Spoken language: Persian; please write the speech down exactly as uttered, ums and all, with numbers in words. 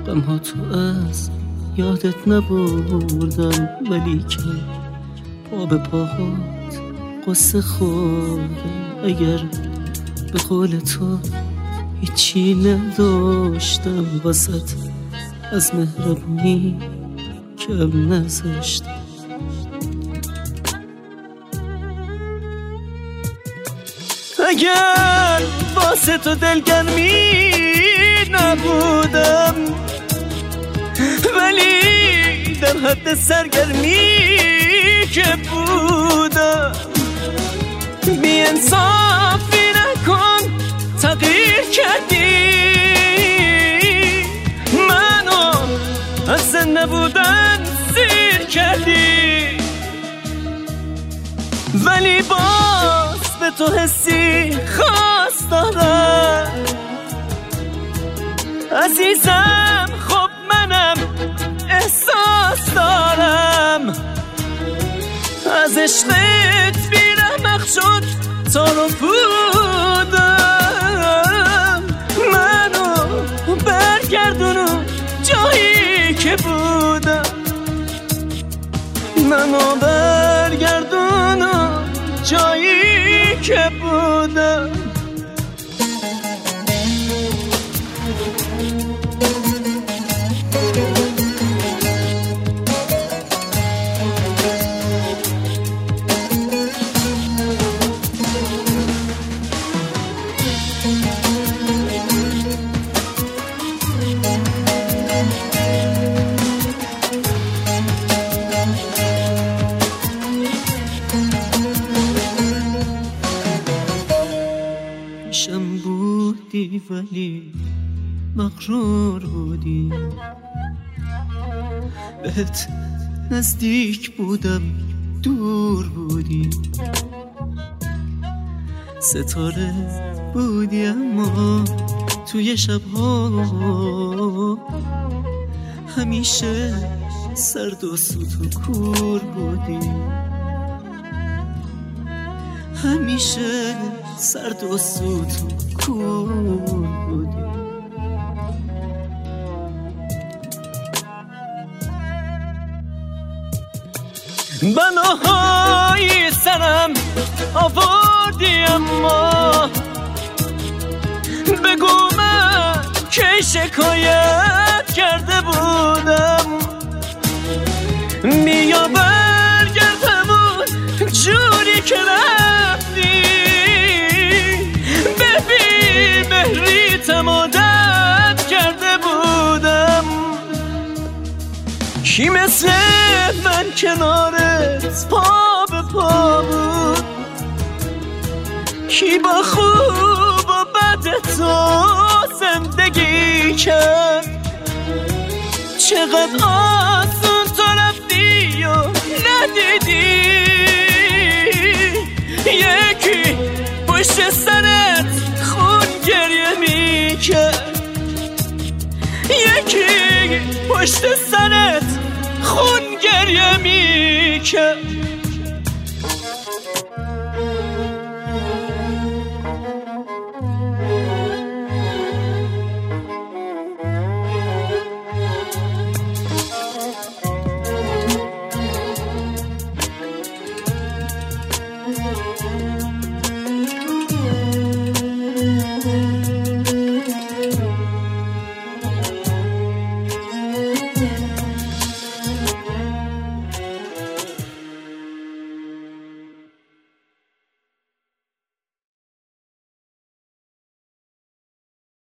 غمها تو از یادت نبردم، ولی که پا به پاهات قصه خوردم. اگر به قول تو هیچی نداشتم واسط، از مهربونی کم نذاشتم. اگر واسه تو دلگرمی نبودم، ولی در حد سرگرمی که بودم. بی انصافی نکن، تغییر کردی منو، از زنده بودن سیر کردی. ولی باز به تو حسی خاص دارم عزیزم. خب منم احساس دارم، از عشقت بیرمق شد تار و پودم. منو برگردونو جایی که بودم، منو برگردونو جایی که بودم. پیشم بودی ولی مغرور بودی، بهت نزدیک بودم دور بودی. ستاره بودی اما توی شبها همیشه سرد و سوت و کور بودی. همیشه سرد و سوت و کور بودی. بناهای سرم آوردی اما بگو من که شکایت کرده بودم. بیا برگردمون جوری که رفتی، ببین مهریتم عادت کرده بودم. کی مثل من کنارت پا به پا بود، کی با خوب و بد تو زندگی کرد. چقدر آسون تو رفتی و ندیدی، یکی پشت سرت خون گریه میکرد، یکی پشت سرت خون گریه میکرد.